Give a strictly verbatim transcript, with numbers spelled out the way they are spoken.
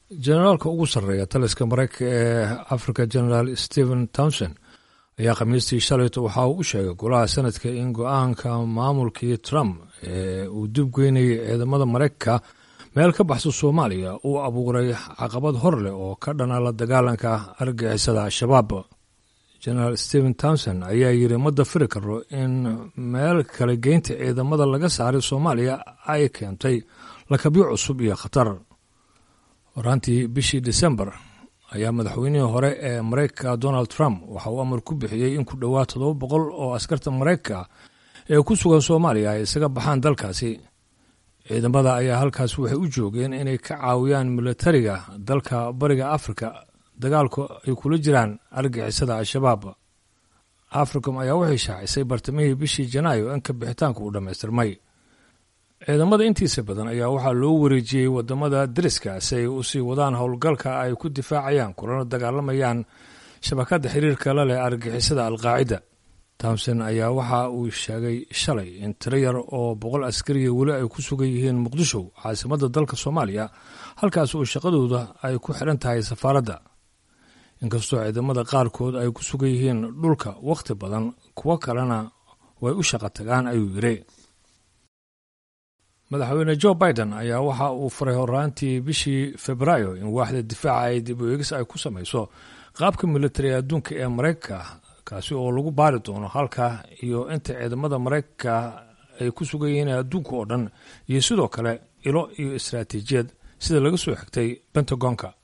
generaalka ugu sarreeya taliska maraykanka ee africa generaal stephen townsend ayaa khamiistii shalayto waxa uu u sheegay golaha sanadka in go-aanka maamulkii trump ee uu dib geynayay ciidamada maraykanka meel ka baxsa soomaaliya uu abuuray caqabad hor leh oo ka dhana la dagaalanka argagixisada al-shabaab generaal stephen townsend ayaa yidhi ma dafiri karo in meel kale geynta ciidamada laga saaray soomaaliya ay keentay lakabyo cusub iyo khatar horaantii bishii disembar ayaa madaxweynihii hore ee maraykanka donald trump waxa uu amar ku bixiyey in ku dhowaad toddoba boqol oo askarta maraykanka ee ku sugan soomaaliya ay isaga baxaan dalkaasi ciidamada ayaa halkaas waxay u joogeen inay ka caawiyaan militariga dalka bariga afrika dagaalku ay kula jiraan argagixisada al-shabaab africom ayaa waxay shaacisay bartamihii bishii janaayo in ka bixitaanku uu dhammaystirmay ciidamada intiisa badan ayaa waxaa loo wareejiyey wadamada dariska si ay u sii wadaan howlgalka ay ku difaacayaan kulana dagaalamayaan shabakadda xiriirka la leh argagixisada alqaacida townsend ayaa waxa uu sheegay shalay in tiro yar oo boqol askariya weli ay ku sugan yihiin muqdisho caasimadda dalka soomaaliya halkaas oo shaqadooda ay ku xidhan tahay safaaradda inkastoo ciidamada qaarkood ay ku sugan yihiin dhulka wakhti badan kuwo kalena way u shaqo tagaan ayuu yidhi madaxweyne joe biden ayaa waxa uu faray horaantii bishii febraayo in waaxda difaaca ay dib u eegis ay ku samayso qaabka militariga adduunka ee maraykanka kaasi oo lagu baari doono halka iyo inta ciidamada maraykanka ay ku sugan yihiin adduunka oo dhan iyo sidoo kale ilo iyo istaraatiijiyad sida laga soo xigtay pentagonka